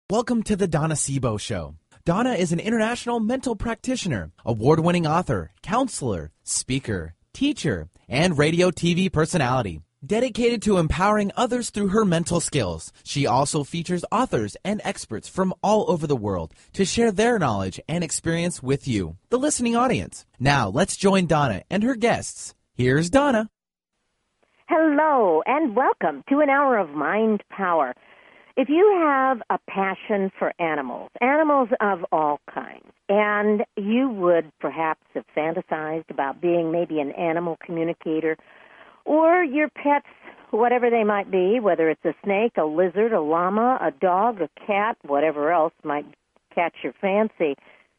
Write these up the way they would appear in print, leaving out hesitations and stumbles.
Welcome to the Donna Sebo Show. Donna is an international mental practitioner, award-winning author, counselor, speaker, teacher, and radio TV personality. Dedicated to empowering others through her mental skills, she also features authors and experts from all over the world to share their knowledge and experience with you, the listening audience. Now, let's join Donna and her guests. Here's Donna. Hello, and welcome to an hour of Mind Power. If you have a passion for animals of all kinds, and you would perhaps have fantasized about being maybe an animal communicator, or your pets, whatever they might be, whether it's a snake, a lizard, a llama, a dog, a cat, whatever else might catch your fancy,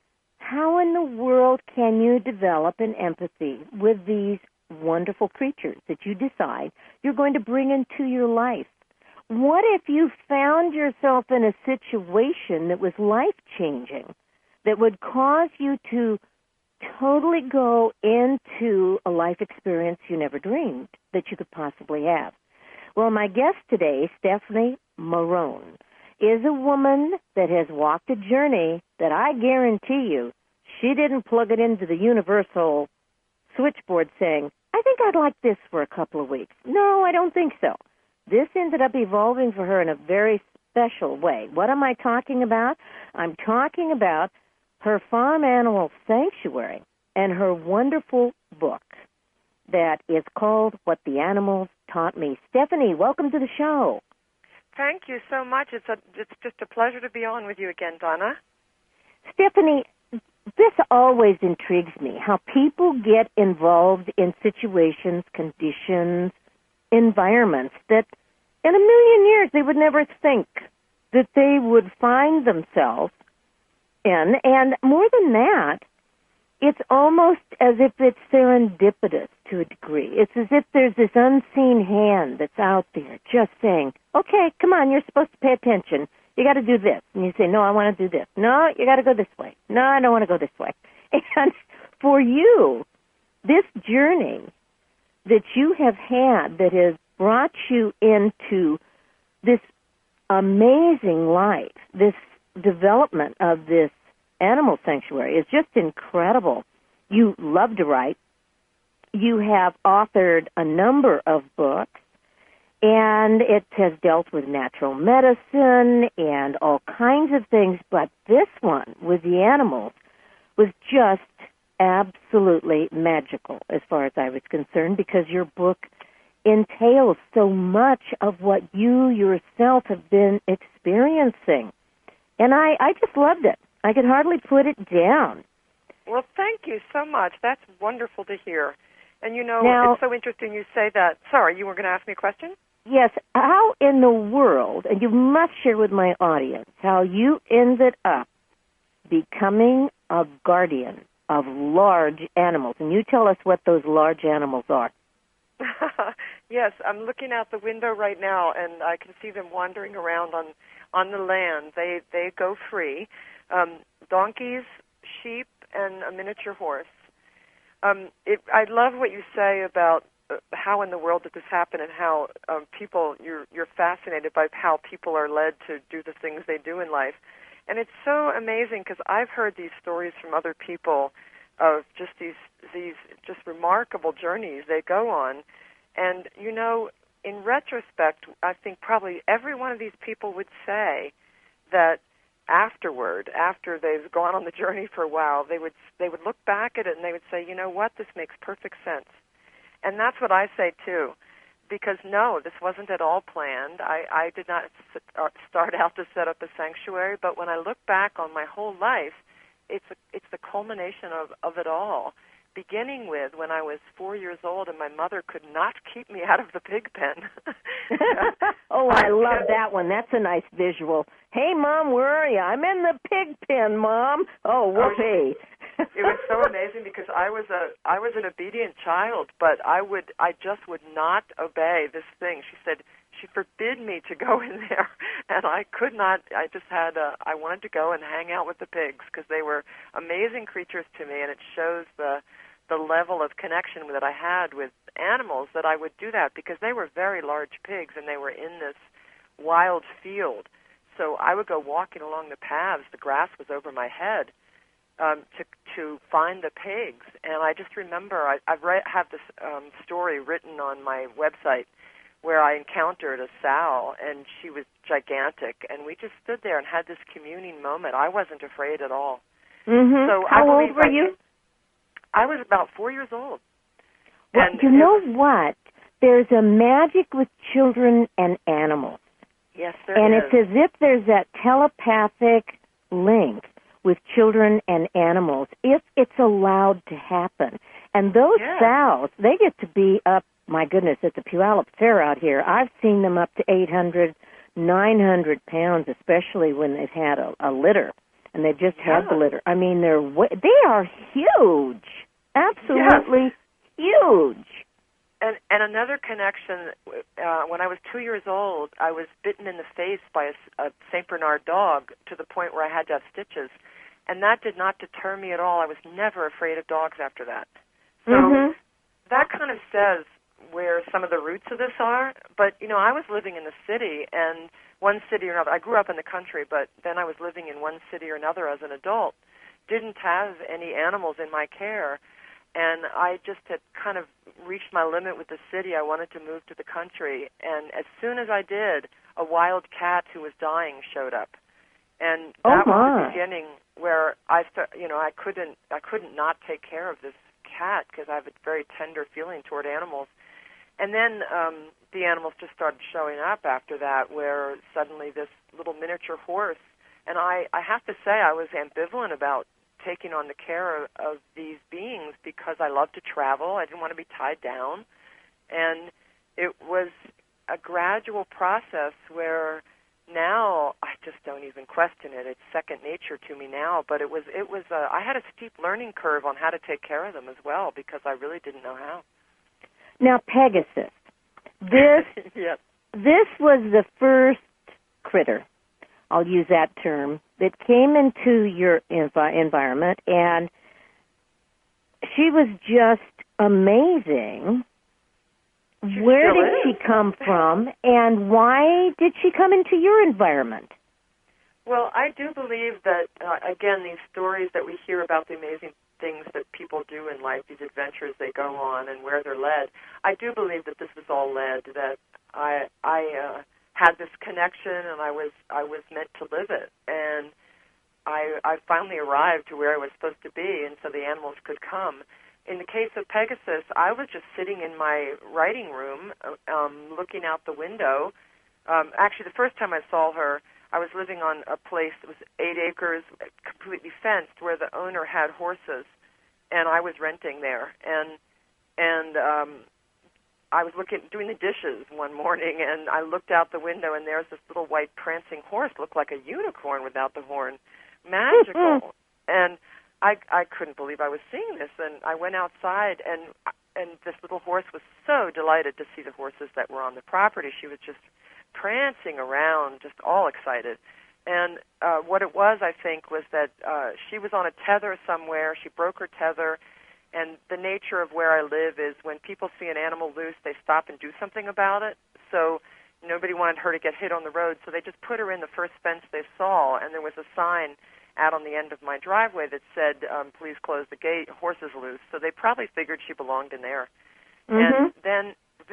how in the world can you develop an empathy with these wonderful creatures that you decide you're going to bring into your life? What if you found yourself in a situation that was life-changing, that would cause you to totally go into a life experience you never dreamed that you could possibly have? Well, my guest today, Stephanie Marone, is a woman that has walked a journey that I guarantee you she didn't plug it into the universal switchboard saying, I think I'd like this for a couple of weeks. No, I don't think so. This ended up evolving for her in a very special way. What am I talking about? I'm talking about her farm animal sanctuary and her wonderful book that is called What the Animals Taught Me. Stephanie, welcome to the show. Thank you so much. It's just a pleasure to be on with you again, Donna. Stephanie, this always intrigues me, how people get involved in situations, conditions, environments that in a million years they would never think that they would find themselves in. And more than that, it's almost as if it's serendipitous to a degree. It's as if there's this unseen hand that's out there just saying, okay, come on, you're supposed to pay attention. You got to do this. And you say, no, I want to do this. No, you got to go this way. No, I don't want to go this way. And for you, this journey that you have had that has brought you into this amazing life, this development of this animal sanctuary is just incredible. You love to write. You have authored a number of books, and it has dealt with natural medicine and all kinds of things, but this one with the animals was just absolutely magical as far as I was concerned, because your book entails so much of what you yourself have been experiencing. And I just loved it. I could hardly put it down. Well, thank you so much. That's wonderful to hear. And, you know, now, it's so interesting you say that. Sorry, you were going to ask me a question? Yes. How in the world, and you must share with my audience, how you ended up becoming a guardian of large animals. And you tell us what those large animals are. Yes, I'm looking out the window right now, and I can see them wandering around on the land. They go free. Donkeys, sheep, and a miniature horse. I love what you say about how in the world did this happen, and how people, you're fascinated by how people are led to do the things they do in life. And it's so amazing, because I've heard these stories from other people of just these just remarkable journeys they go on. And, you know, in retrospect, I think probably every one of these people would say that afterward, after they've gone on the journey for a while, they would look back at it and they would say, you know what, this makes perfect sense. And that's what I say, too. Because, no, this wasn't at all planned. I did not start out to set up a sanctuary, but when I look back on my whole life, it's the culmination of it all, beginning with when I was 4 years old and my mother could not keep me out of the pig pen. Oh, I love that one. That's a nice visual. Hey, Mom, where are you? I'm in the pig pen, Mom. Oh, whoopee. It was so amazing, because I was an obedient child, but I just would not obey this thing. She forbid me to go in there, and I could not. I wanted to go and hang out with the pigs, because they were amazing creatures to me, and it shows the level of connection that I had with animals, that I would do that, because they were very large pigs and they were in this wild field. so I would go walking along the paths. The grass was over my head to find the pigs. And I just remember have this story written on my website where I encountered a sow, and she was gigantic, and we just stood there and had this communing moment. I wasn't afraid at all. Mm-hmm. So How old were you? I was about 4 years old. Well, you know what? There's a magic with children and animals. Yes, there is. And it's as if there's that telepathic link with children and animals if it's allowed to happen. And those sows, they get to be up, my goodness, at the Puyallup Fair out here. I've seen them up to 800, 900 pounds, especially when they've had a litter. And they've just had the litter. I mean, they are huge. Absolutely huge. And another connection, when I was 2 years old, I was bitten in the face by a St. Bernard dog to the point where I had to have stitches. And that did not deter me at all. I was never afraid of dogs after that. So that kind of says where some of the roots of this are. But, I was living in the city, and one city or another. I grew up in the country, but then I was living in one city or another as an adult. Didn't have any animals in my care. And I just had kind of reached my limit with the city. I wanted to move to the country. And as soon as I did, a wild cat who was dying showed up. And that was the beginning where I couldn't not take care of this cat because I have a very tender feeling toward animals. And then the animals just started showing up after that, where suddenly this little miniature horse, and I have to say I was ambivalent about taking on the care of these beings because I love to travel. I didn't want to be tied down. And it was a gradual process where now I just don't even question it. It's second nature to me now. But it was I had a steep learning curve on how to take care of them as well because I really didn't know how. Now, Pegasus, this was the first critter, I'll use that term, that came into your environment, and she was just amazing. Where did she come from, and why did she come into your environment? Well, I do believe that, again, these stories that we hear about the amazing things that people do in life, these adventures they go on and where they're led, I do believe that this is all led, that I had this connection and I was meant to live it. And I finally arrived to where I was supposed to be, and so the animals could come. In the case of Pegasus, I was just sitting in my writing room looking out the window. Actually, the first time I saw her, I was living on a place that was 8 acres, completely fenced, where the owner had horses, and I was renting there. And I was doing the dishes one morning, and I looked out the window, and there's this little white prancing horse, looked like a unicorn without the horn, magical. And I couldn't believe I was seeing this, and I went outside, and this little horse was so delighted to see the horses that were on the property. She was just prancing around, just all excited. And what it was, I think, was that she was on a tether somewhere. She broke her tether, and the nature of where I live is when people see an animal loose, they stop and do something about it. So nobody wanted her to get hit on the road, so they just put her in the first fence they saw, and there was a sign out on the end of my driveway that said, please close the gate, horse is loose. So they probably figured she belonged in there. And then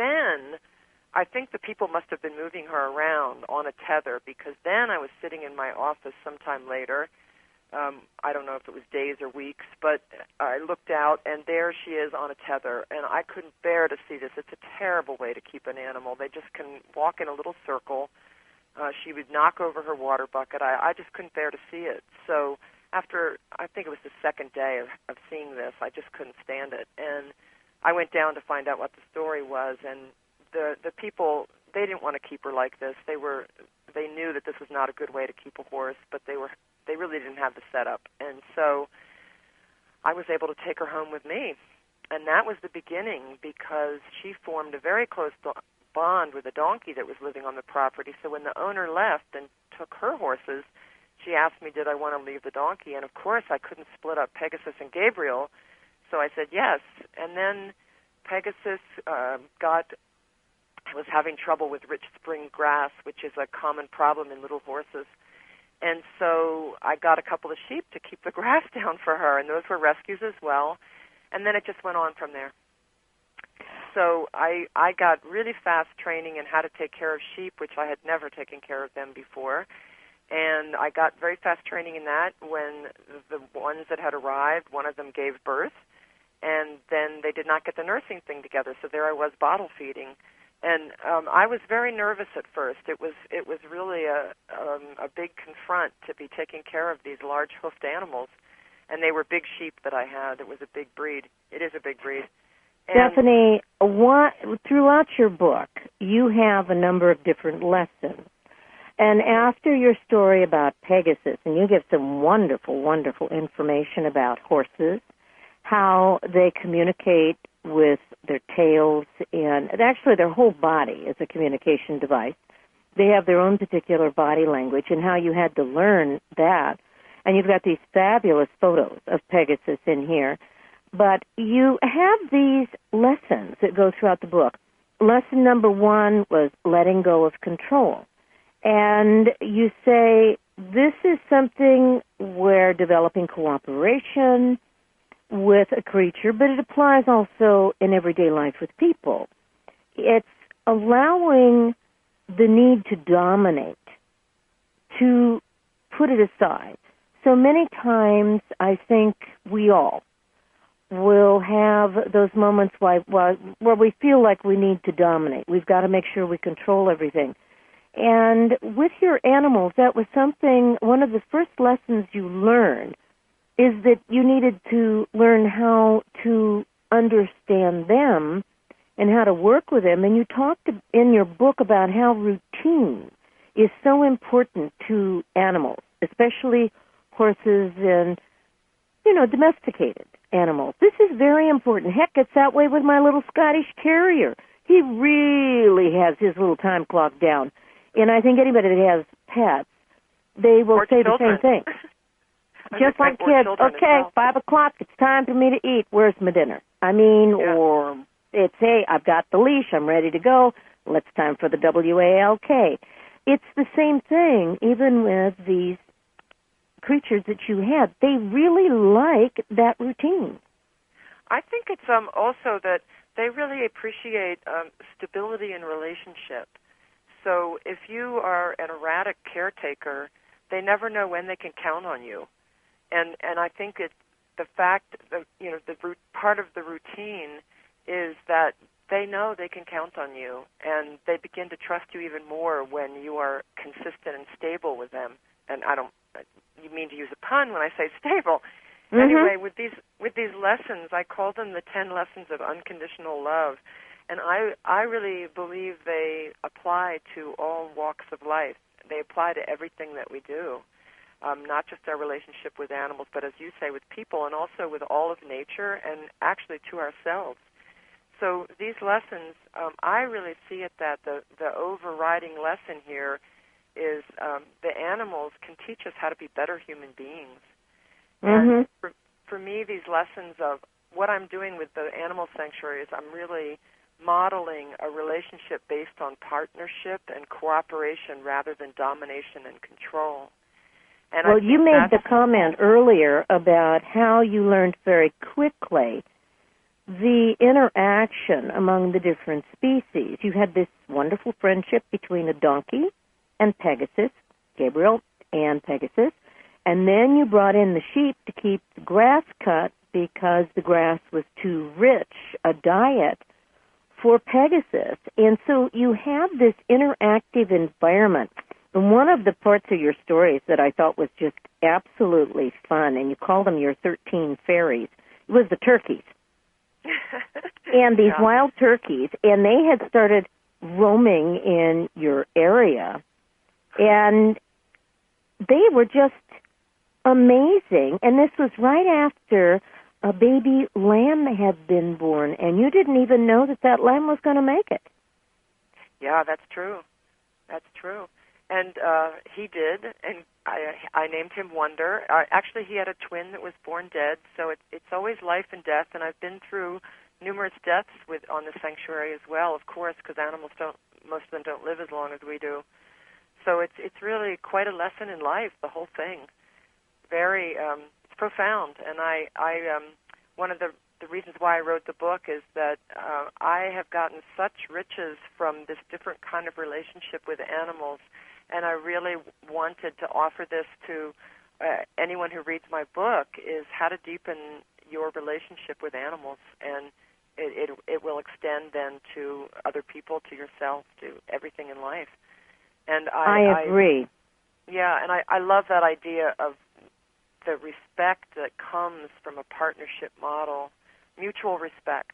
I think the people must have been moving her around on a tether, because then I was sitting in my office sometime later. I don't know if it was days or weeks, but I looked out, and there she is on a tether, and I couldn't bear to see this. It's a terrible way to keep an animal. They just can walk in a little circle. She would knock over her water bucket. I just couldn't bear to see it. So after, I think it was the second day of seeing this, I just couldn't stand it. And I went down to find out what the story was, and the people, they didn't want to keep her like this. They knew that this was not a good way to keep a horse, but they really didn't have the setup. And so I was able to take her home with me. And that was the beginning, because she formed a very close bond with a donkey that was living on the property. So when the owner left and took her horses, she asked me, did I want to leave the donkey? And of course I couldn't split up Pegasus and Gabriel, so I said yes. And then Pegasus got I was having trouble with rich spring grass, which is a common problem in little horses. And so I got a couple of sheep to keep the grass down for her, and those were rescues as well. And then it just went on from there. So I got really fast training in how to take care of sheep, which I had never taken care of them before. And I got very fast training in that when the ones that had arrived, one of them gave birth, and then they did not get the nursing thing together. So there I was bottle feeding. And I was very nervous at first. It was really a big confront to be taking care of these large hoofed animals. And they were big sheep that I had. It was a big breed. It is a big breed. And Stephanie, throughout your book, you have a number of different lessons. And after your story about Pegasus, and you give some wonderful, wonderful information about horses, how they communicate with their tails, and actually their whole body is a communication device. They have their own particular body language, and how you had to learn that. And you've got these fabulous photos of Pegasus in here. But you have these lessons that go throughout the book. Lesson number 1 was letting go of control. And you say this is something where developing cooperation with a creature, but it applies also in everyday life with people. It's allowing the need to dominate, to put it aside. So many times I think we all will have those moments where we feel like we need to dominate. We've got to make sure we control everything. And with your animals, that was something, one of the first lessons you learned is that you needed to learn how to understand them and how to work with them. And you talked in your book about how routine is so important to animals, especially horses and, domesticated animals. This is very important. Heck, it's that way with my little Scottish Terrier. He really has his little time clock down. And I think anybody that has pets, they will say the same thing. Just like kids, okay, 5 o'clock, it's time for me to eat. Where's my dinner? Or it's, hey, I've got the leash, I'm ready to go. Well, it's time for the WALK. It's the same thing, even with these creatures that you had. They really like that routine. I think it's also that they really appreciate stability in relationship. So if you are an erratic caretaker, they never know when they can count on you. And I think it's the fact that, part of the routine is that they know they can count on you, and they begin to trust you even more when you are consistent and stable with them. And you mean to use a pun when I say stable. Mm-hmm. Anyway, with these lessons, I call them the 10 lessons of unconditional love. And I really believe they apply to all walks of life. They apply to everything that we do, not just our relationship with animals, but as you say, with people, and also with all of nature, and actually to ourselves. So these lessons, I really see it that the overriding lesson here is the animals can teach us how to be better human beings. Mm-hmm. And for me, these lessons of what I'm doing with the animal sanctuary is I'm really modeling a relationship based on partnership and cooperation rather than domination and control. And well, you made the comment earlier about how you learned very quickly the interaction among the different species. You had this wonderful friendship between a donkey and Pegasus, Gabriel and Pegasus, and then you brought in the sheep to keep the grass cut because the grass was too rich a diet for Pegasus. And so you have this interactive environment. And one of the parts of your stories that I thought was just absolutely fun, and you call them your 13 fairies, was the turkeys. And these wild turkeys, and they had started roaming in your area, and they were just amazing. And this was right after a baby lamb had been born, and you didn't even know that lamb was going to make it. Yeah, that's true. That's true. And he did, and I named him Wonder. Actually, he had a twin that was born dead, so it's always life and death, and I've been through numerous deaths on the sanctuary as well, of course, because most of them don't live as long as we do. So it's really quite a lesson in life, the whole thing. Very it's profound, and I one of the reasons why I wrote the book is that I have gotten such riches from this different kind of relationship with animals, and I really wanted to offer this to anyone who reads my book, is how to deepen your relationship with animals, and it will extend then to other people, to yourself, to everything in life. And I agree. Yeah, and I love that idea of the respect that comes from a partnership model, mutual respect.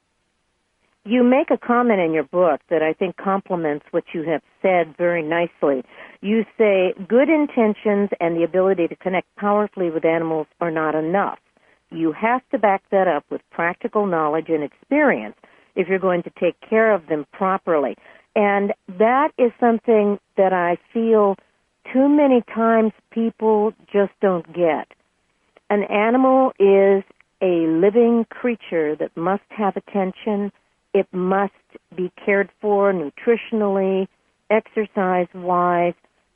You make a comment in your book that I think complements what you have said very nicely. You say, good intentions and the ability to connect powerfully with animals are not enough. You have to back that up with practical knowledge and experience if you're going to take care of them properly. And that is something that I feel too many times people just don't get. An animal is a living creature that must have attention. It must be cared for nutritionally, exercise-wise,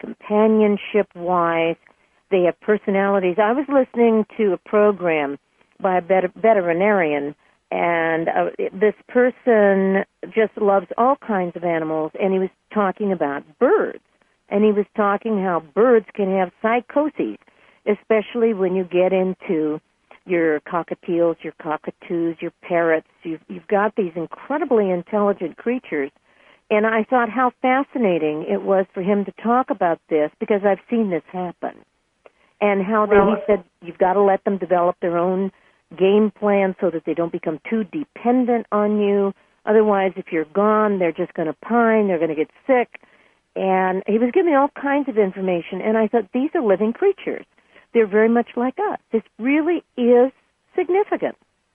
companionship-wise. They have personalities. I was listening to a program by a veterinarian, and this person just loves all kinds of animals, and he was talking about birds. And he was talking how birds can have psychoses, especially when you get into your cockatiels, your cockatoos, your parrots. You've got these incredibly intelligent creatures. And I thought how fascinating it was for him to talk about this, because I've seen this happen. And how he said you've got to let them develop their own game plan so that they don't become too dependent on you. Otherwise, if you're gone, they're just going to pine, they're going to get sick. And he was giving me all kinds of information, and I thought, these are living creatures. They're very much like us. This really is significant.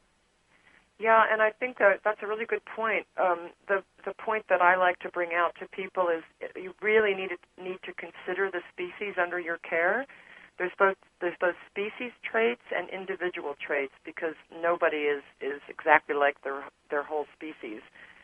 Yeah, and I think that's a really good point. The point that I like to bring out to people is you really need to consider the species under your care. There's both species traits and individual traits, because nobody is exactly like their whole species.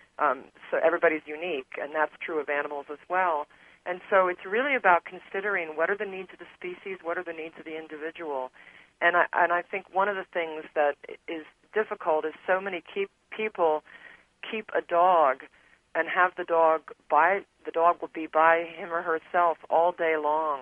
So everybody's unique, and that's true of animals as well. And so it's really about considering what are the needs of the species, what are the needs of the individual. And I think one of the things that is difficult is so many people keep a dog and have the dog will be by him or herself all day long,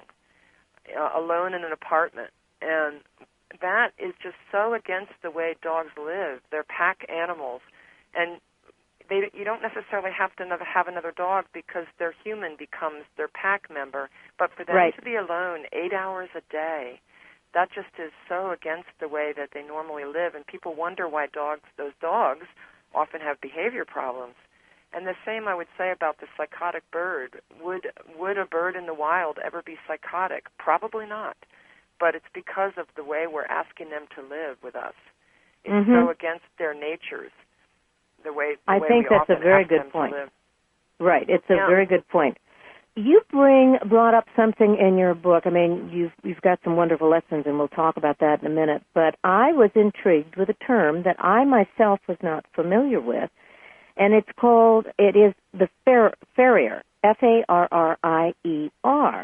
alone in an apartment. And that is just so against the way dogs live. They're pack animals. And you don't necessarily have to have another dog because their human becomes their pack member. But for them to be alone 8 hours a day, that just is so against the way that they normally live. And people wonder why those dogs often have behavior problems. And the same I would say about the psychotic bird. Would a bird in the wild ever be psychotic? Probably not. But it's because of the way we're asking them to live with us. It's so against their natures. I think that's a very good point. Right, it's a very good point. You brought up something in your book. I mean, you've got some wonderful lessons, and we'll talk about that in a minute. But I was intrigued with a term that I myself was not familiar with, and it is the farrier, F-A-R-R-I-E-R.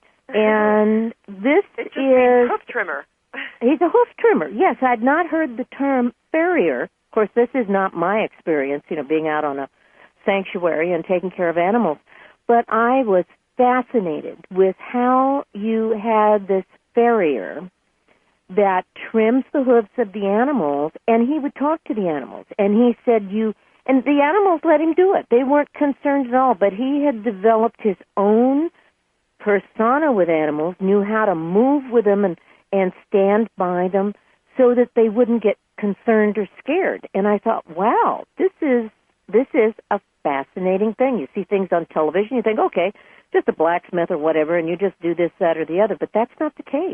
And this is hoof trimmer. He's a hoof trimmer. Yes, I'd not heard the term farrier. Of course, this is not my experience, being out on a sanctuary and taking care of animals. But I was fascinated with how you had this farrier that trims the hooves of the animals, and he would talk to the animals. And he said and the animals let him do it. They weren't concerned at all, but he had developed his own persona with animals, knew how to move with them and stand by them so that they wouldn't get concerned or scared. And I thought, wow, this is a fascinating thing. You see things on television, you think, okay, just a blacksmith or whatever, and you just do this, that, or the other. But that's not the case.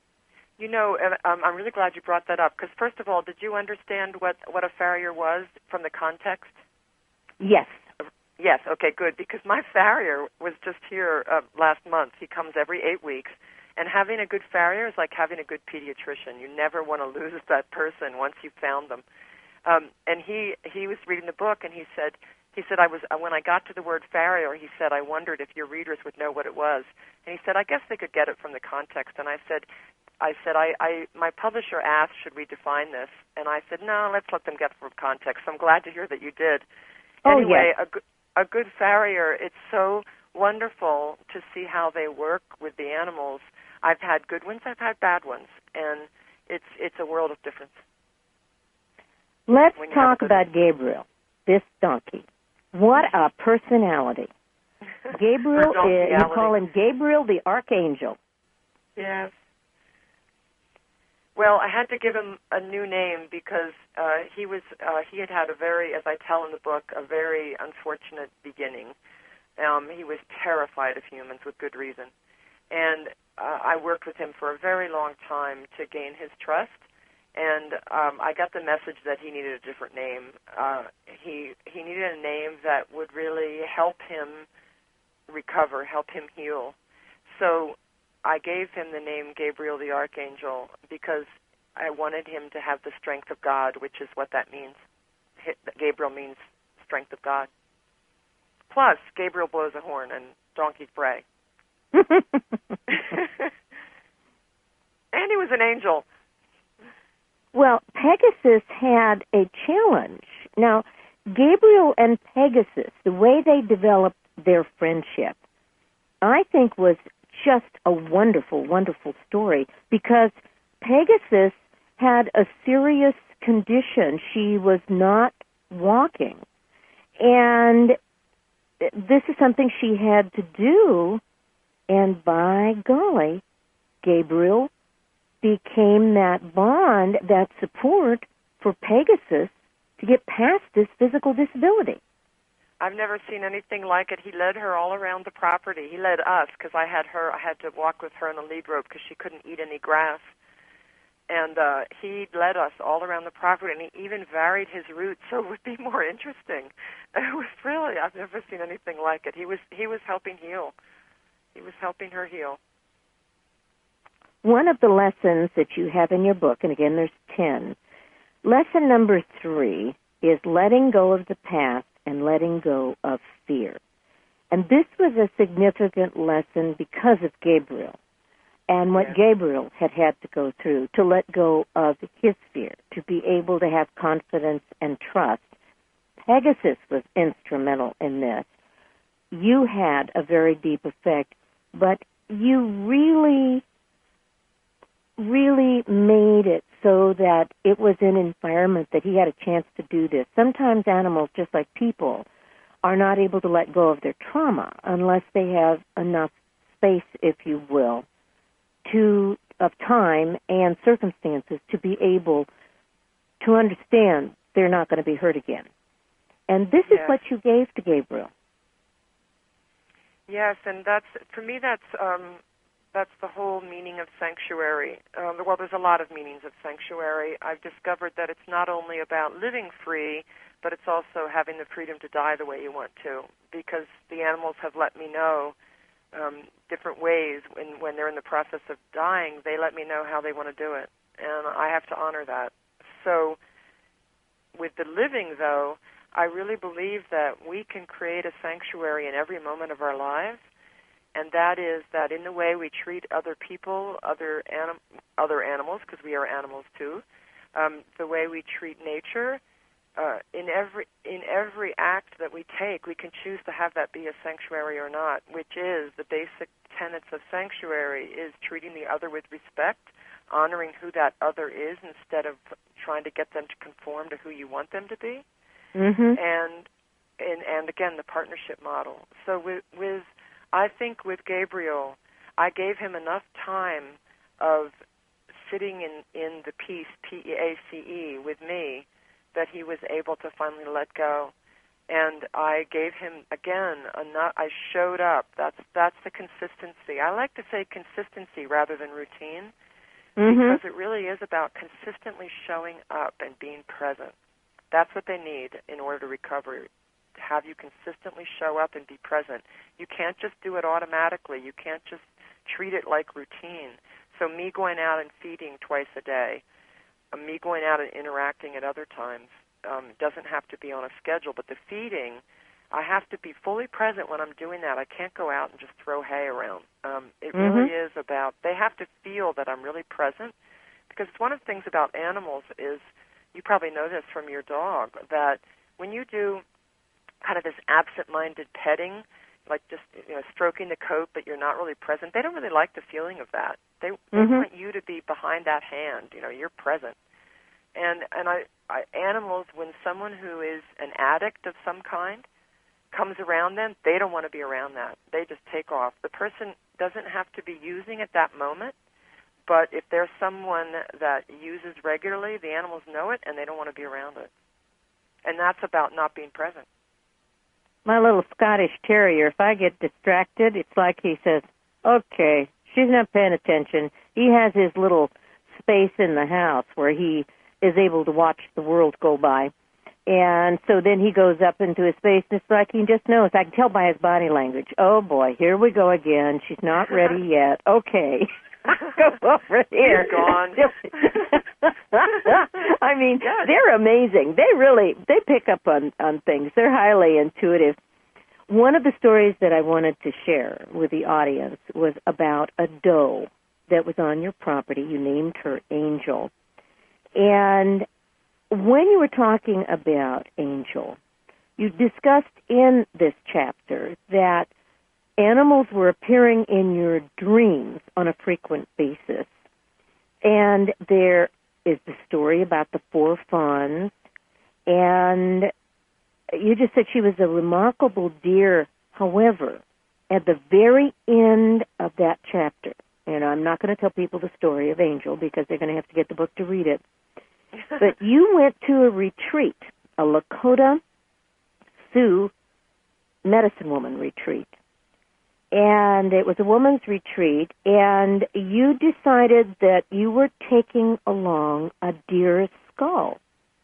I'm really glad you brought that up, because first of all, did you understand what a farrier was from the context? Yes. Yes, okay, good, because my farrier was just here last month. He comes every 8 weeks, and having a good farrier is like having a good pediatrician. You never want to lose that person once you've found them. And he was reading the book, and he said I was when I got to the word farrier, he said I wondered if your readers would know what it was, and he said I guess they could get it from the context. And I said my publisher asked should we define this, and I said no, let's let them get it from context. So I'm glad to hear that you did. Oh, anyway, yes. a good farrier, it's so wonderful to see how they work with the animals. I've had good ones, I've had bad ones, and it's a world of difference. Let's talk about Gabriel, this donkey. What a personality. Gabriel, you call him Gabriel the Archangel. Yes. Well, I had to give him a new name because he had a very, as I tell in the book, a very unfortunate beginning. He was terrified of humans with good reason. And I worked with him for a very long time to gain his trust. And I got the message that he needed a different name. He needed a name that would really help him recover, help him heal. So I gave him the name Gabriel the Archangel because I wanted him to have the strength of God, which is what that means. Gabriel means strength of God. Plus, Gabriel blows a horn and donkeys bray. And he was an angel. Well, Pegasus had a challenge. Now, Gabriel and Pegasus, the way they developed their friendship, I think was just a wonderful, wonderful story because Pegasus had a serious condition. She was not walking. And this is something she had to do, and by golly, Gabriel became that bond, that support for Pegasus to get past this physical disability. I've never seen anything like it. He led her all around the property. He led us because I had to walk with her on a lead rope because she couldn't eat any grass. And he led us all around the property, and he even varied his route so it would be more interesting. It was really, I've never seen anything like it. He was helping heal. He was helping her heal. One of the lessons that you have in your book, and again there's 10, lesson number 3 is letting go of the past and letting go of fear. And this was a significant lesson because of Gabriel and what Gabriel had to go through to let go of his fear, to be able to have confidence and trust. Pegasus was instrumental in this. You had a very deep effect, but you really made it so that it was an environment that he had a chance to do this. Sometimes animals, just like people, are not able to let go of their trauma unless they have enough space, if you will, of time and circumstances to be able to understand they're not going to be hurt again. And this is what you gave to Gabriel. Yes, and that's the whole meaning of sanctuary. Well, there's a lot of meanings of sanctuary. I've discovered that it's not only about living free, but it's also having the freedom to die the way you want to, because the animals have let me know different ways when they're in the process of dying. They let me know how they want to do it, and I have to honor that. So with the living, though, I really believe that we can create a sanctuary in every moment of our lives, and that is that in the way we treat other people, other animals, because we are animals too, the way we treat nature, in every act that we take, we can choose to have that be a sanctuary or not, which is the basic tenets of sanctuary is treating the other with respect, honoring who that other is instead of trying to get them to conform to who you want them to be, and again, the partnership model. So I think with Gabriel, I gave him enough time of sitting in the peace, P-E-A-C-E, with me, that he was able to finally let go. And I gave him, again, I showed up. That's the consistency. I like to say consistency rather than routine, because it really is about consistently showing up and being present. That's what they need in order to recover, to have you consistently show up and be present. You can't just do it automatically. You can't just treat it like routine. So me going out and feeding twice a day, me going out and interacting at other times, doesn't have to be on a schedule, but the feeding, I have to be fully present when I'm doing that. I can't go out and just throw hay around. It really is about, they have to feel that I'm really present, because one of the things about animals is, you probably know this from your dog, that when you do kind of this absent-minded petting, like just stroking the coat, but you're not really present, they don't really like the feeling of that. They want you to be behind that hand. You're present. And animals, when someone who is an addict of some kind comes around them, they don't want to be around that. They just take off. The person doesn't have to be using at that moment, but if there's someone that uses regularly, the animals know it, and they don't want to be around it. And that's about not being present. My little Scottish Terrier, if I get distracted, it's like he says, okay, she's not paying attention. He has his little space in the house where he is able to watch the world go by. And so then he goes up into his space, and it's like he just knows. I can tell by his body language, oh, boy, here we go again. She's not ready yet. Okay. Go over here. You're gone. I mean, they're amazing. They pick up on things. They're highly intuitive. One of the stories that I wanted to share with the audience was about a doe that was on your property. You named her Angel. And when you were talking about Angel, you discussed in this chapter that animals were appearing in your dreams on a frequent basis. And there is the story about the 4 fawns, and you just said she was a remarkable deer. However, at the very end of that chapter, and I'm not going to tell people the story of Angel because they're going to have to get the book to read it, but you went to a retreat, a Lakota Sioux medicine woman retreat. And it was a woman's retreat, and you decided that you were taking along a deer's skull.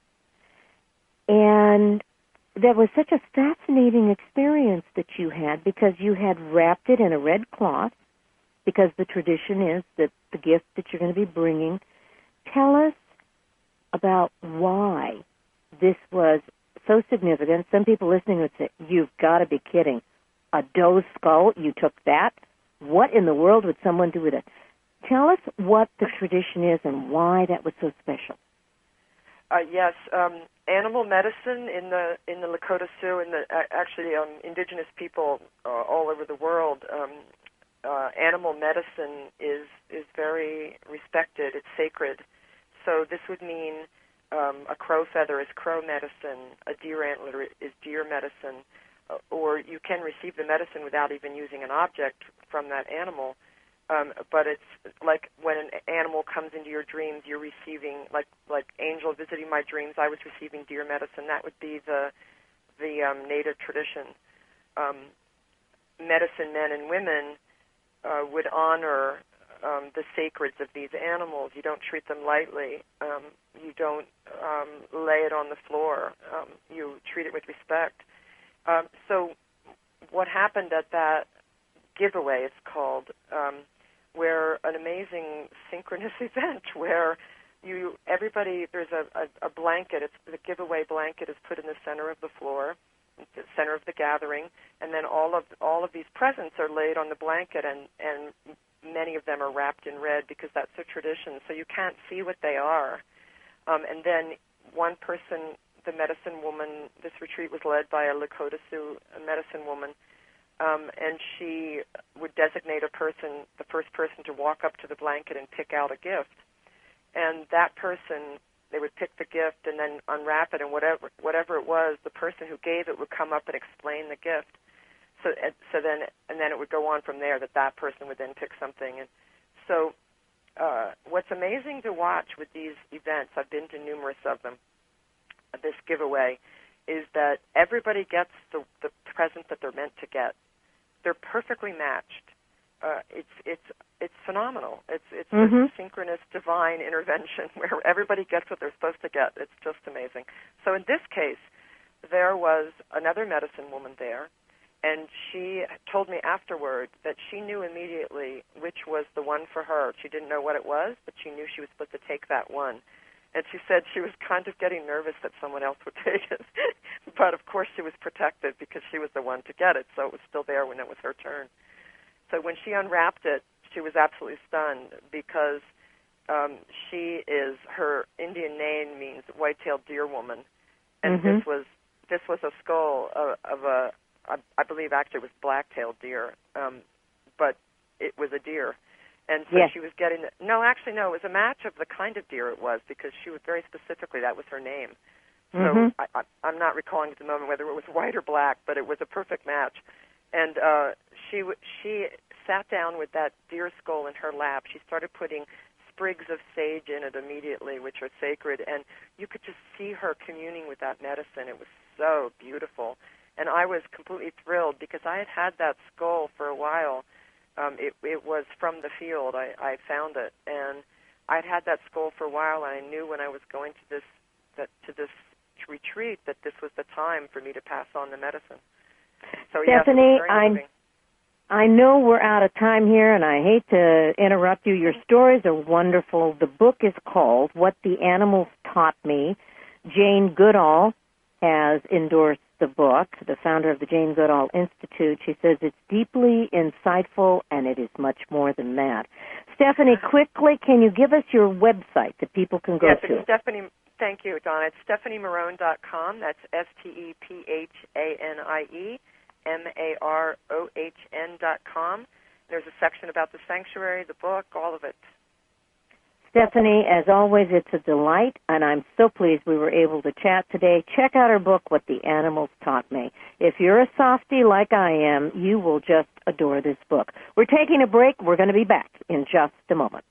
And that was such a fascinating experience that you had, because you had wrapped it in a red cloth, because the tradition is that the gift that you're going to be bringing. Tell us about why this was so significant. Some people listening would say, you've got to be kidding. A doe's skull, you took that? What in the world would someone do with it? Tell us what the tradition is and why that was so special. Yes, animal medicine in the Lakota Sioux, and actually indigenous people all over the world, animal medicine is very respected. It's sacred. So this would mean a crow feather is crow medicine, a deer antler is deer medicine, or you can receive the medicine without even using an object from that animal. But it's like when an animal comes into your dreams, you're receiving, like Angel visiting my dreams, I was receiving deer medicine. That would be the native tradition. Medicine men and women would honor the sacreds of these animals. You don't treat them lightly. You don't lay it on the floor. You treat it with respect. So what happened at that giveaway, it's called, where an amazing synchronous event where everybody, there's a blanket, the giveaway blanket is put in the center of the floor, the center of the gathering, and then all of these presents are laid on the blanket, and many of them are wrapped in red because that's the tradition, so you can't see what they are. And then one person, the medicine woman, this retreat was led by a Lakota Sioux medicine woman, and she would designate a person, the first person to walk up to the blanket and pick out a gift. And that person, they would pick the gift and then unwrap it, and whatever it was, the person who gave it would come up and explain the gift. So then it would go on from there, that person would then pick something. And so what's amazing to watch with these events, I've been to numerous of them, this giveaway, is that everybody gets the present that they're meant to get. They're perfectly matched. It's phenomenal. It's a synchronous divine intervention where everybody gets what they're supposed to get. It's just amazing. So in this case, there was another medicine woman there, and she told me afterward that she knew immediately which was the one for her. She didn't know what it was, but she knew she was supposed to take that one. And she said she was kind of getting nervous that someone else would take it. But, of course, she was protected because she was the one to get it, so it was still there when it was her turn. So when she unwrapped it, she was absolutely stunned because her Indian name means white-tailed deer woman. And this was a skull of a, I believe actually it was black-tailed deer, but it was a deer. And so she was getting, it was a match of the kind of deer it was because she was very specifically, that was her name. So I'm not recalling at the moment whether it was white or black, but it was a perfect match. And she sat down with that deer skull in her lap. She started putting sprigs of sage in it immediately, which are sacred, and you could just see her communing with that medicine. It was so beautiful. And I was completely thrilled because I had had that skull for a while. It was from the field. I found it, and I'd had that skull for a while, and I knew when I was going to this retreat that this was the time for me to pass on the medicine. So Stephanie, yes, I know we're out of time here, and I hate to interrupt you. Your stories are wonderful. The book is called What the Animals Taught Me. Jane Goodall has endorsed the book, the founder of the Jane Goodall Institute. She says it's deeply insightful, and it is much more than that. Stephanie, quickly, can you give us your website that people can go to? Yes, it's Stephanie. Thank you, Donna. It's StephanieMarone.com. That's StephanieMarohn.com. There's a section about the sanctuary, the book, all of it. Stephanie, as always, it's a delight, and I'm so pleased we were able to chat today. Check out her book, What the Animals Taught Me. If you're a softie like I am, you will just adore this book. We're taking a break. We're going to be back in just a moment.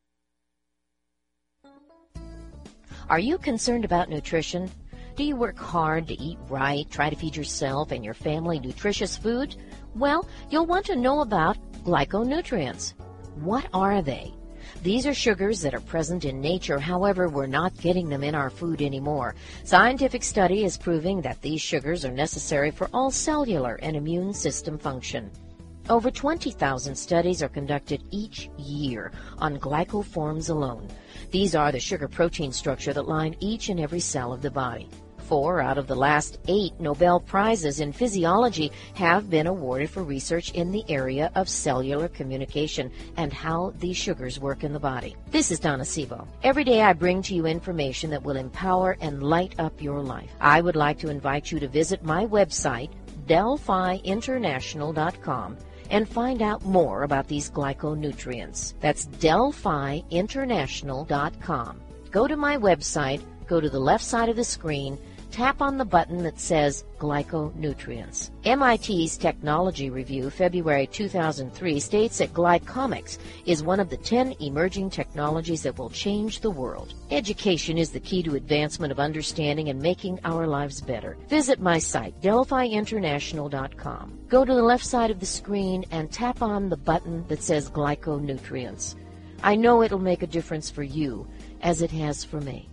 Are you concerned about nutrition? Do you work hard to eat right, try to feed yourself and your family nutritious food? Well, you'll want to know about glyconutrients. What are they? These are sugars that are present in nature, however, we're not getting them in our food anymore. Scientific study is proving that these sugars are necessary for all cellular and immune system function. Over 20,000 studies are conducted each year on glycoforms alone. These are the sugar-protein structure that line each and every cell of the body. 4 out of the last 8 Nobel Prizes in physiology have been awarded for research in the area of cellular communication and how these sugars work in the body. This is Donna Sebo. Every day I bring to you information that will empower and light up your life. I would like to invite you to visit my website, DelphiInternational.com, and find out more about these glyconutrients. That's DelphiInternational.com. Go to my website, go to the left side of the screen, tap on the button that says Glyconutrients. MIT's Technology Review, February 2003, states that glycomics is one of the 10 emerging technologies that will change the world. Education is the key to advancement of understanding and making our lives better. Visit my site, DelphiInternational.com. Go to the left side of the screen and tap on the button that says Glyconutrients. I know it'll make a difference for you, as it has for me.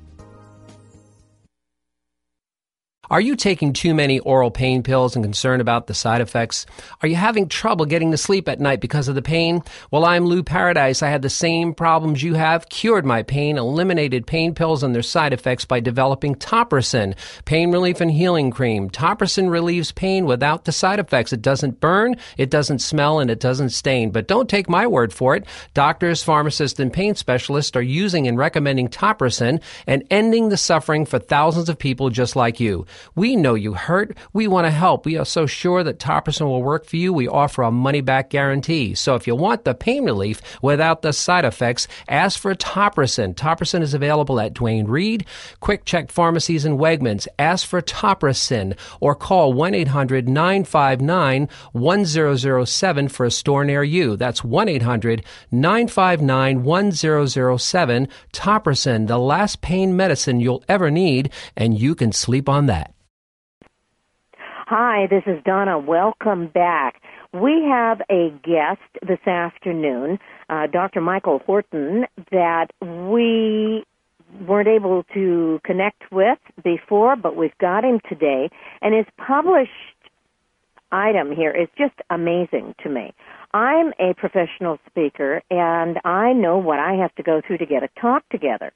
Are you taking too many oral pain pills and concerned about the side effects? Are you having trouble getting to sleep at night because of the pain? Well, I'm Lou Paradise. I had the same problems you have, cured my pain, eliminated pain pills and their side effects by developing Topricin, pain relief and healing cream. Topricin relieves pain without the side effects. It doesn't burn, it doesn't smell, and it doesn't stain. But don't take my word for it. Doctors, pharmacists, and pain specialists are using and recommending Topricin and ending the suffering for thousands of people just like you. We know you hurt. We want to help. We are so sure that Topricin will work for you. We offer a money-back guarantee. So if you want the pain relief without the side effects, ask for Topricin. Topricin is available at Duane Reade, Quick Check Pharmacies, and Wegmans. Ask for Topricin or call 1-800-959-1007 for a store near you. That's 1-800-959-1007. Topricin, the last pain medicine you'll ever need, and you can sleep on that. Hi, this is Donna. Welcome back. We have a guest this afternoon, Dr. Michael Horton, that we weren't able to connect with before, but we've got him today. And his published item here is just amazing to me. I'm a professional speaker, and I know what I have to go through to get a talk together.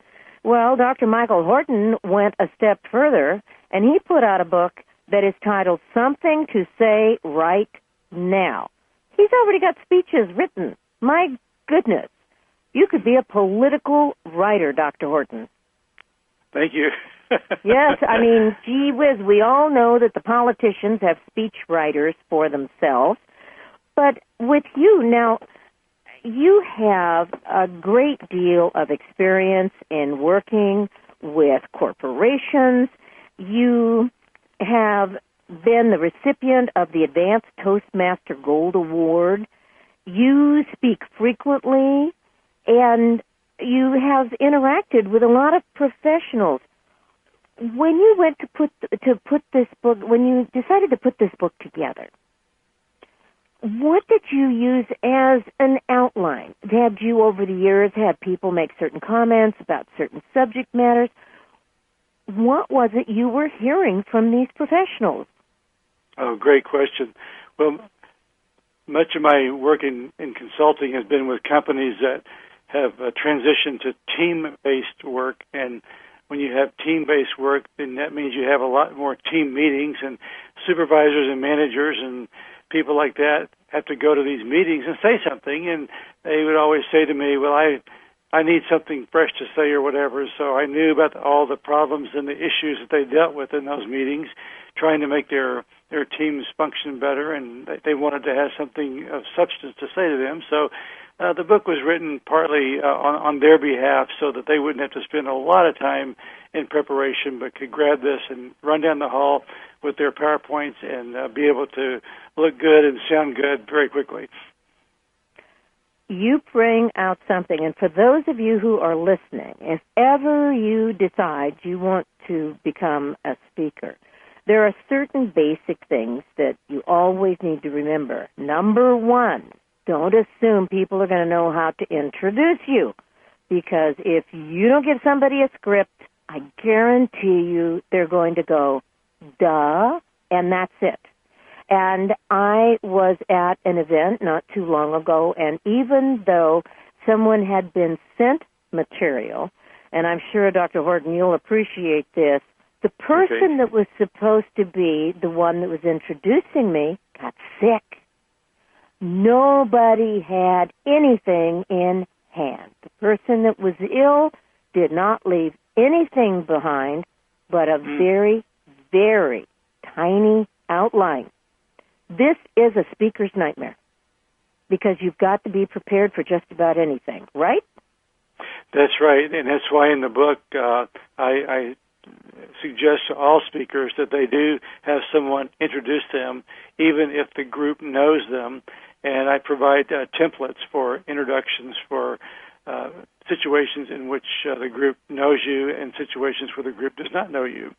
Well, Dr. Michael Horton went a step further, and he put out a book that is titled Something to Say Right Now. He's already got speeches written. My goodness. You could be a political writer, Dr. Horton. Thank you. Yes, I mean, gee whiz, we all know that the politicians have speech writers for themselves. But with you, now, you have a great deal of experience in working with corporations. You have been the recipient of the Advanced Toastmaster Gold Award. You speak frequently, and you have interacted with a lot of professionals. When you went to put this book, when you decided to put this book together, what did you use as an outline? Had you, over the years, had people make certain comments about certain subject matters? What was it you were hearing from these professionals? Oh, great question. Well, much of my work in consulting has been with companies that have transitioned to team-based work, and when you have team-based work, then that means you have a lot more team meetings, and supervisors and managers and people like that have to go to these meetings and say something, and they would always say to me, well, I need something fresh to say or whatever, so I knew about all the problems and the issues that they dealt with in those meetings, trying to make their teams function better, and they wanted to have something of substance to say to them. So the book was written partly on their behalf so that they wouldn't have to spend a lot of time in preparation, but could grab this and run down the hall with their PowerPoints and be able to look good and sound good very quickly. You bring out something, and for those of you who are listening, if ever you decide you want to become a speaker, there are certain basic things that you always need to remember. Number one, don't assume people are going to know how to introduce you, because if you don't give somebody a script, I guarantee you they're going to go, duh, and that's it. And I was at an event not too long ago, and even though someone had been sent material, and I'm sure, Dr. Horton, you'll appreciate this, the person that was supposed to be the one that was introducing me got sick. Nobody had anything in hand. The person that was ill did not leave anything behind but a very, very tiny outline. This is a speaker's nightmare because you've got to be prepared for just about anything, right? That's right, and that's why in the book I suggest to all speakers that they do have someone introduce them, even if the group knows them, and I provide templates for introductions for situations in which the group knows you and situations where the group does not know you.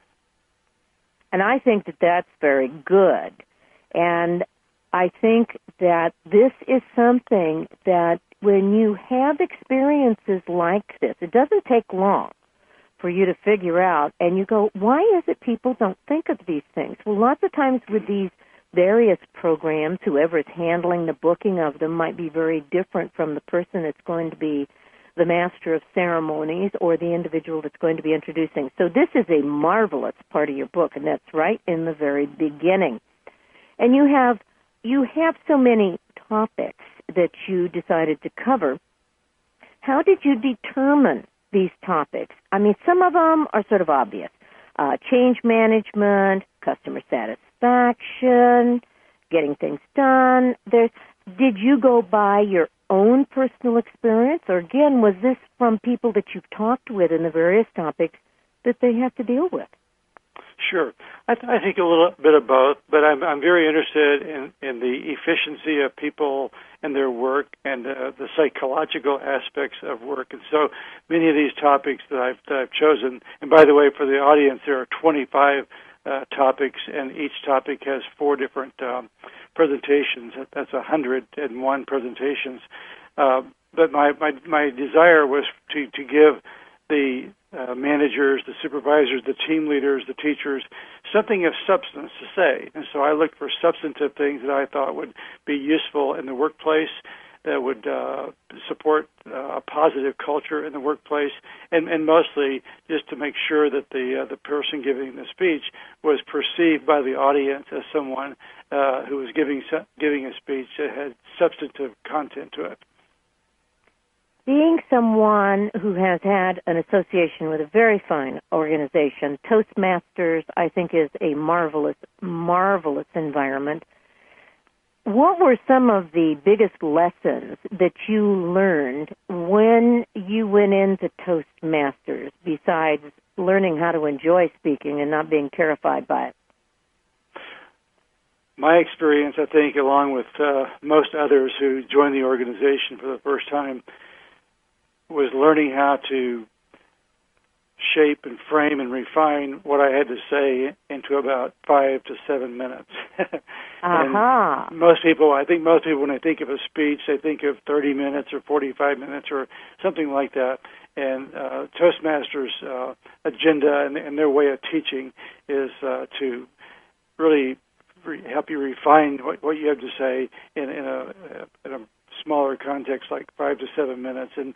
And I think that that's very good. And I think that this is something that when you have experiences like this, it doesn't take long for you to figure out, and you go, why is it people don't think of these things? Well, lots of times with these various programs, whoever is handling the booking of them might be very different from the person that's going to be the master of ceremonies or the individual that's going to be introducing. So this is a marvelous part of your book, and that's right in the very beginning. And you have so many topics that you decided to cover. How did you determine these topics? I mean, some of them are sort of obvious. Change management, customer satisfaction, getting things done. Did you go by your own personal experience, or again, was this from people that you've talked with in the various topics that they have to deal with? Sure. I think a little bit of both, but I'm very interested in the efficiency of people and their work and the psychological aspects of work. And so many of these topics that I've chosen, and by the way, for the audience, there are 25 topics, and each topic has 4 different presentations. That's 101 presentations. But my desire was to give the managers, the supervisors, the team leaders, the teachers, something of substance to say. And so I looked for substantive things that I thought would be useful in the workplace, that would support a positive culture in the workplace, and mostly just to make sure that the person giving the speech was perceived by the audience as someone who was giving a speech that had substantive content to it. Being someone who has had an association with a very fine organization, Toastmasters, I think, is a marvelous, marvelous environment. What were some of the biggest lessons that you learned when you went into Toastmasters, besides learning how to enjoy speaking and not being terrified by it? My experience, I think, along with most others who joined the organization for the first time, was learning how to shape and frame and refine what I had to say into about 5 to 7 minutes. And most people, when they think of a speech, they think of 30 minutes or 45 minutes or something like that. And Toastmasters' agenda and their way of teaching is to really help you refine what you have to say in a smaller context, like 5 to 7 minutes. And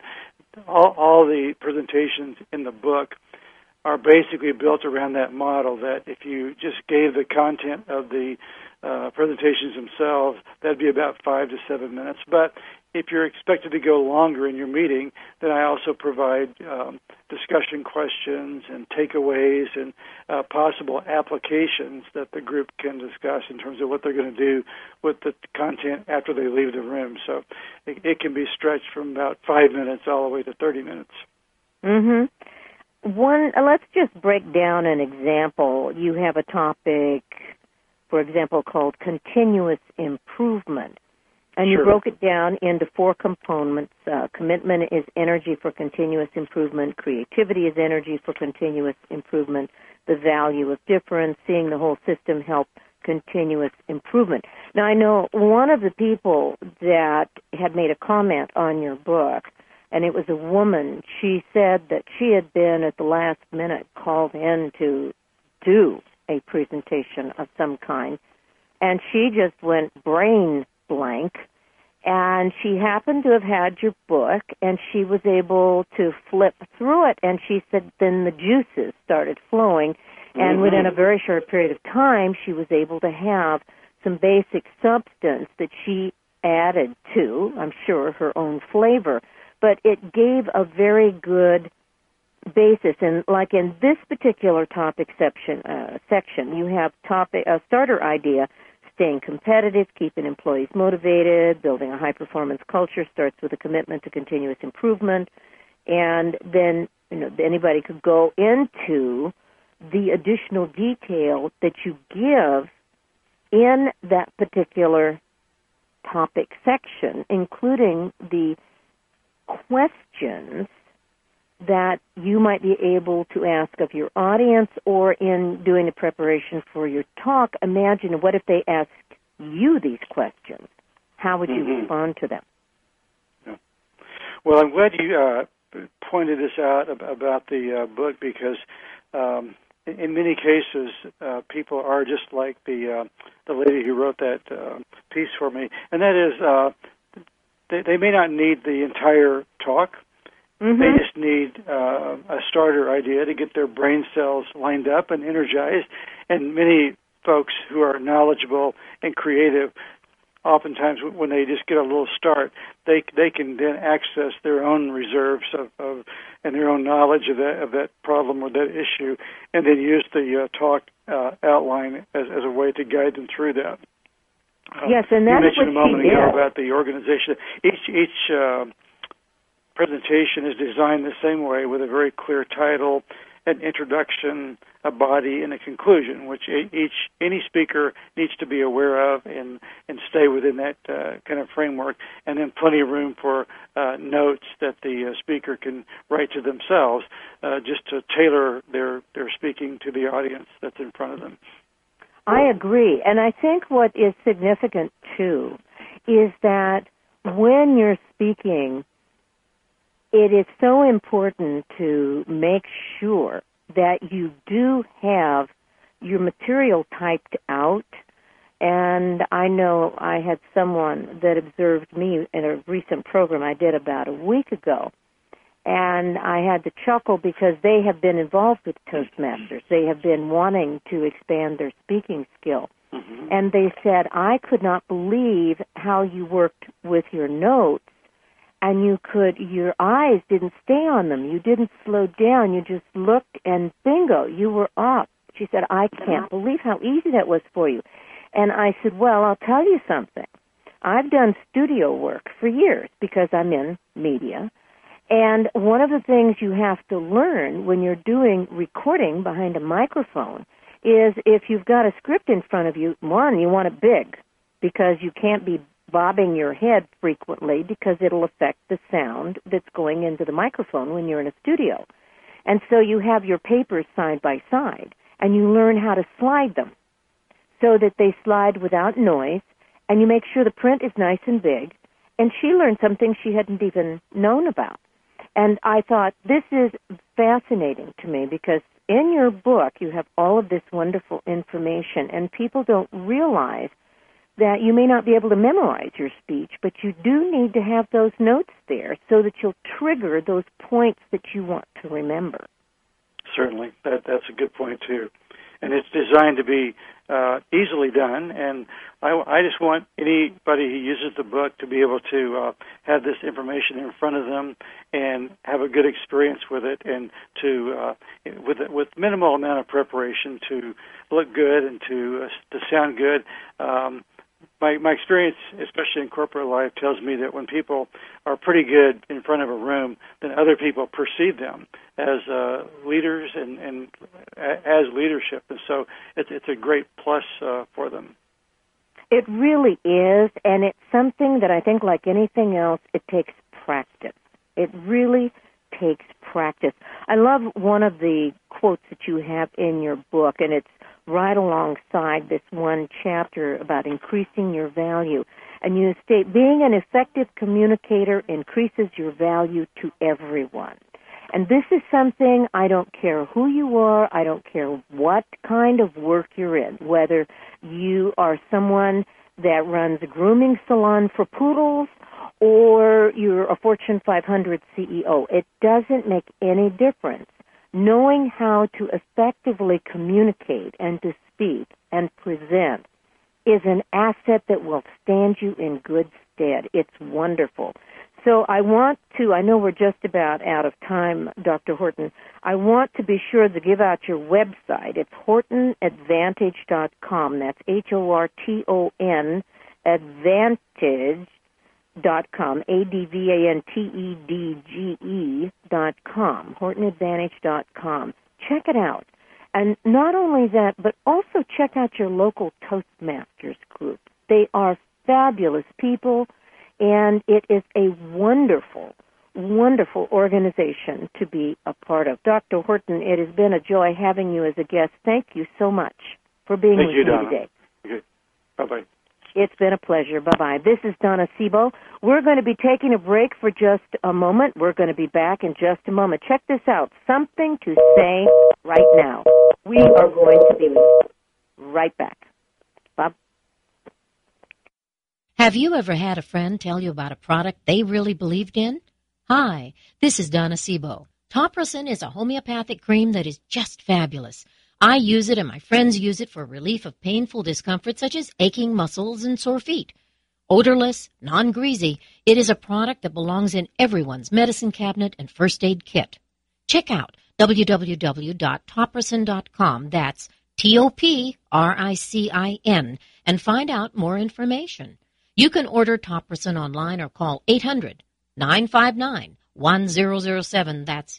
all the presentations in the book are basically built around that model, that if you just gave the content of the presentations themselves, that'd be about 5 to 7 minutes. But if you're expected to go longer in your meeting, then I also provide discussion questions and takeaways and possible applications that the group can discuss in terms of what they're going to do with the content after they leave the room. So it can be stretched from about 5 minutes all the way to 30 minutes. Mm-hmm. Let's just break down an example. You have a topic, for example, called continuous improvement. And you broke it down into 4 components. Commitment is energy for continuous improvement. Creativity is energy for continuous improvement. The value of difference, seeing the whole system help continuous improvement. Now, I know one of the people that had made a comment on your book, and it was a woman. She said that she had been at the last minute called in to do a presentation of some kind, and she just went brain blank, and she happened to have had your book, and she was able to flip through it, and she said then the juices started flowing, and within a very short period of time, she was able to have some basic substance that she added to, I'm sure, her own flavor, but it gave a very good basis. And like in this particular topic section, you have starter idea, staying competitive, keeping employees motivated, building a high-performance culture starts with a commitment to continuous improvement. And then, anybody could go into the additional detail that you give in that particular topic section, including the questions that you might be able to ask of your audience, or in doing the preparation for your talk. Imagine, what if they asked you these questions? How would you respond to them? Yeah. Well, I'm glad you pointed this out about the book, because in many cases, people are just like the lady who wrote that piece for me, and that is they may not need the entire talk. They just need a starter idea to get their brain cells lined up and energized. And many folks who are knowledgeable and creative, oftentimes when they just get a little start, they can then access their own reserves of and their own knowledge of that problem or that issue, and then use the talk outline as a way to guide them through that. Yes, and that's what she did. You mentioned a moment ago about the organization. Each presentation is designed the same way, with a very clear title, an introduction, a body, and a conclusion, which any speaker needs to be aware of and stay within that kind of framework, and then plenty of room for notes that the speaker can write to themselves, just to tailor their speaking to the audience that's in front of them. I agree, and I think what is significant, too, is that when you're speaking, it is so important to make sure that you do have your material typed out And I know I had someone that observed me in a recent program I did about a week ago. And I had to chuckle because they have been involved with Toastmasters. They have been wanting to expand their speaking skill. Mm-hmm. And they said, I could not believe how you worked with your notes, and your eyes didn't stay on them. You didn't slow down. You just looked, and bingo, you were up. She said, I can't believe how easy that was for you. And I said, well, I'll tell you something. I've done studio work for years because I'm in media. And one of the things you have to learn when you're doing recording behind a microphone is if you've got a script in front of you, one, you want it big because you can't be bobbing your head frequently because it'll affect the sound that's going into the microphone when you're in a studio. And so you have your papers side by side, and you learn how to slide them so that they slide without noise, and you make sure the print is nice and big. And she learned something she hadn't even known about. And I thought, this is fascinating to me because in your book you have all of this wonderful information, and people don't realize that you may not be able to memorize your speech, but you do need to have those notes there so that you'll trigger those points that you want to remember. Certainly. That's a good point, too. And it's designed to be easily done, and I just want anybody who uses the book to be able to have this information in front of them and have a good experience with it, and to with minimal amount of preparation to look good and to sound good. My experience, especially in corporate life, tells me that when people are pretty good in front of a room, then other people perceive them as leaders and as leadership. And so it's a great plus for them. It really is, and it's something that I think, like anything else, it takes practice. It really takes practice. I love one of the quotes that you have in your book, and it's right alongside this one chapter about increasing your value. And you state, being an effective communicator increases your value to everyone. And this is something, I don't care who you are, I don't care what kind of work you're in, whether you are someone that runs a grooming salon for poodles or you're a Fortune 500 CEO. It doesn't make any difference. Knowing how to effectively communicate and to speak and present is an asset that will stand you in good stead. It's wonderful. So I know we're just about out of time, Dr. Horton. I want to be sure to give out your website. It's HortonAdvantage.com. That's HORTON Advantage.com, ADVANTEDGE.com, HortonAdvantage.com. Check it out. And not only that, but also check out your local Toastmasters group. They are fabulous people, and it is a wonderful, wonderful organization to be a part of. Dr. Horton, it has been a joy having you as a guest. Thank you so much for being with me today. Okay. Bye-bye. It's been a pleasure. Bye-bye. This is Donna Sebo. We're going to be taking a break for just a moment. We're going to be back in just a moment. Check this out. Something to say right now. We are going to be right back. Bob? Have you ever had a friend tell you about a product they really believed in? Hi, this is Donna Sebo. Topricin is a homeopathic cream that is just fabulous. I use it and my friends use it for relief of painful discomfort such as aching muscles and sore feet. Odorless, non-greasy, it is a product that belongs in everyone's medicine cabinet and first aid kit. Check out www.topricin.com, that's TOPRICIN, and find out more information. You can order Topricin online or call 800-959-1007, that's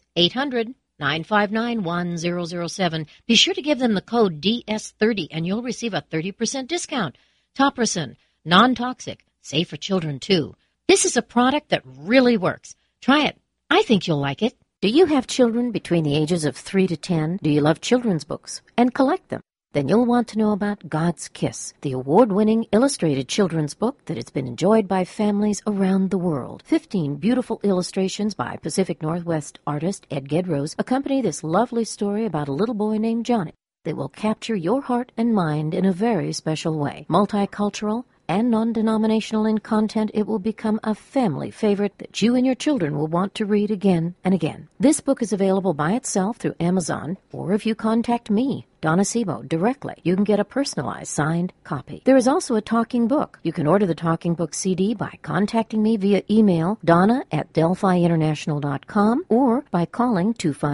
800-959-1007. Be sure to give them the code DS30 and you'll receive a 30% discount. Topricin, non-toxic, safe for children too. This is a product that really works. Try it. I think you'll like it. Do you have children between the ages of 3 to 10? Do you love children's books and collect them? Then you'll want to know about God's Kiss, the award-winning illustrated children's book that has been enjoyed by families around the world. 15 beautiful illustrations by Pacific Northwest artist Ed Gedrose accompany this lovely story about a little boy named Johnny. They will capture your heart and mind in a very special way. Multicultural and non-denominational in content, it will become a family favorite that you and your children will want to read again and again. This book is available by itself through Amazon, or if you contact me, Donna Sebo, directly, you can get a personalized signed copy. There is also a talking book. You can order the talking book CD by contacting me via email, donna@delphiinternational.com, or by calling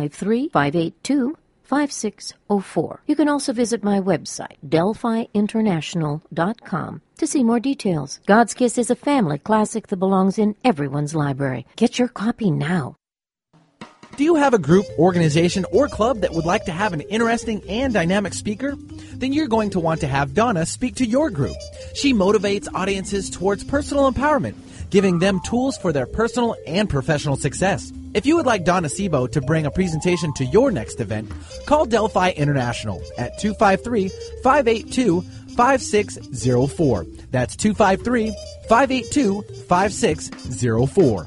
253-582-5604. You can also visit my website, delphiinternational.com, to see more details. God's Kiss is a family classic that belongs in everyone's library. Get your copy now. Do you have a group, organization, or club that would like to have an interesting and dynamic speaker? Then you're going to want to have Donna speak to your group. She motivates audiences towards personal empowerment, giving them tools for their personal and professional success. If you would like Donna Sebo to bring a presentation to your next event, call Delphi International at 253-582-5604. That's 253-582-5604.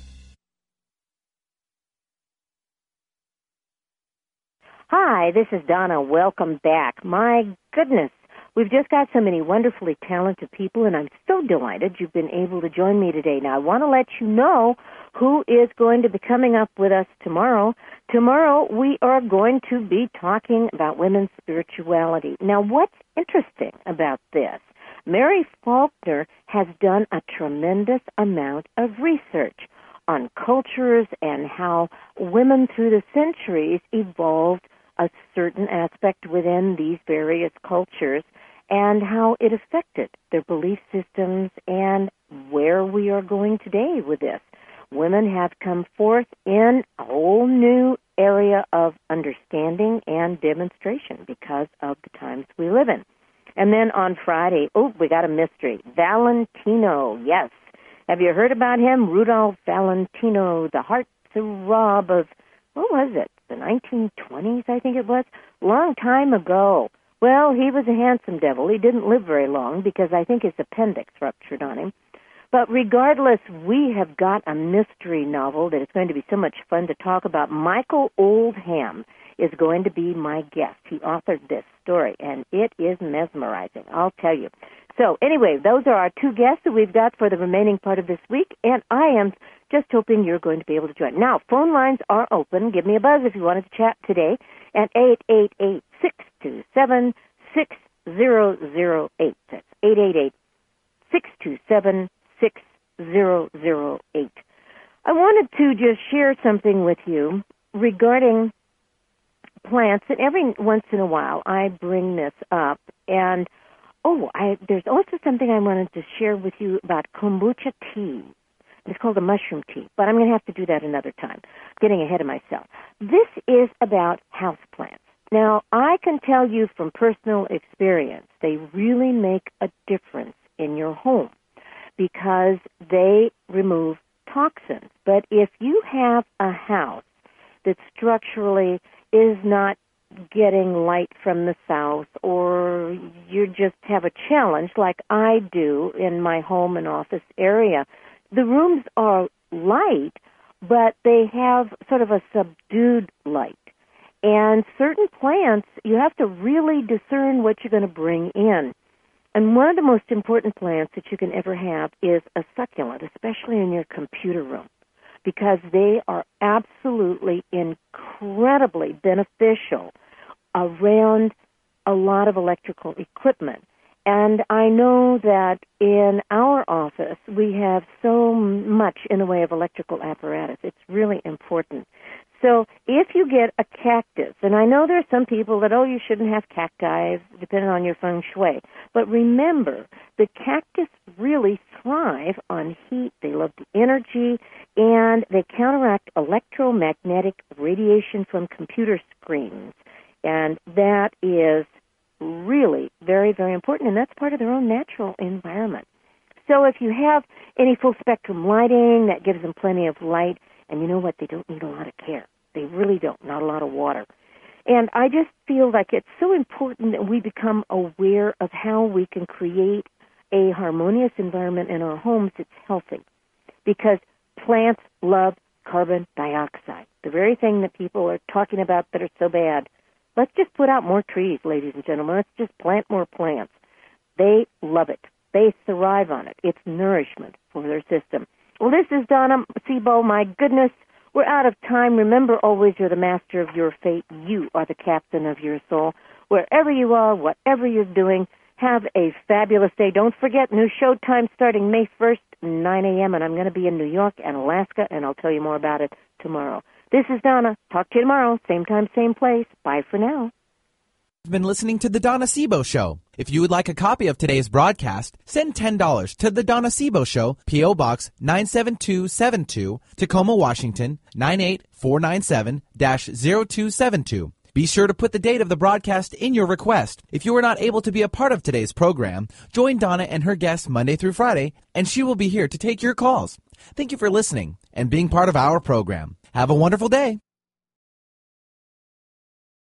Hi, this is Donna. Welcome back. My goodness, we've just got so many wonderfully talented people, and I'm so delighted you've been able to join me today. Now, I want to let you know who is going to be coming up with us tomorrow. Tomorrow, we are going to be talking about women's spirituality. Now, what's interesting about this? Mary Faulkner has done a tremendous amount of research on cultures and how women through the centuries evolved a certain aspect within these various cultures and how it affected their belief systems and where we are going today with this. Women have come forth in a whole new area of understanding and demonstration because of the times we live in. And then on Friday, we got a mystery. Valentino, yes. Have you heard about him? Rudolph Valentino, the heartthrob of, what was it, the 1920s, I think it was? Long time ago. Well, he was a handsome devil. He didn't live very long because I think his appendix ruptured on him. But regardless, we have got a mystery novel that is going to be so much fun to talk about. Michael Oldham is going to be my guest. He authored this story, and it is mesmerizing, I'll tell you. So anyway, those are our two guests that we've got for the remaining part of this week, and I am just hoping you're going to be able to join. Now, phone lines are open. Give me a buzz if you wanted to chat today at 888-627-6008. That's 888-627-6008. I wanted to just share something with you regarding plants, and every once in a while I bring this up, and there's also something I wanted to share with you about kombucha tea. It's called a mushroom tea, but I'm going to have to do that another time. Getting ahead of myself. This is about houseplants. Now, I can tell you from personal experience, they really make a difference in your home because they remove toxins. But if you have a house that structurally is not getting light from the south, or you just have a challenge like I do in my home and office area, the rooms are light, but they have sort of a subdued light. And certain plants, you have to really discern what you're going to bring in. And one of the most important plants that you can ever have is a succulent, especially in your computer room, because they are absolutely incredibly beneficial around a lot of electrical equipment. And I know that in our office we have so much in the way of electrical apparatus. It's really important. So if you get a cactus, and I know there are some people that, you shouldn't have cacti, depending on your feng shui. But remember, the cactus really thrive on heat. They love the energy, and they counteract electromagnetic radiation from computer screens. And that is really very, very important, and that's part of their own natural environment. So if you have any full-spectrum lighting, that gives them plenty of light, and you know what? They don't need a lot of care. They really don't, not a lot of water. And I just feel like it's so important that we become aware of how we can create a harmonious environment in our homes that's healthy, because plants love carbon dioxide, the very thing that people are talking about that are so bad. Let's just put out more trees, ladies and gentlemen. Let's just plant more plants. They love it. They thrive on it. It's nourishment for their system. Well, this is Donna Sebo. My goodness, we're out of time. Remember, always, you're the master of your fate. You are the captain of your soul. Wherever you are, whatever you're doing, have a fabulous day. Don't forget, new showtime starting May 1st, 9 a.m., and I'm going to be in New York and Alaska, and I'll tell you more about it tomorrow. This is Donna. Talk to you tomorrow. Same time, same place. Bye for now. You've been listening to The Donna Sebo Show. If you would like a copy of today's broadcast, send $10 to The Donna Sebo Show, P.O. Box 97272, Tacoma, Washington, 98497-0272. Be sure to put the date of the broadcast in your request. If you were not able to be a part of today's program, join Donna and her guests Monday through Friday, and she will be here to take your calls. Thank you for listening and being part of our program. Have a wonderful day.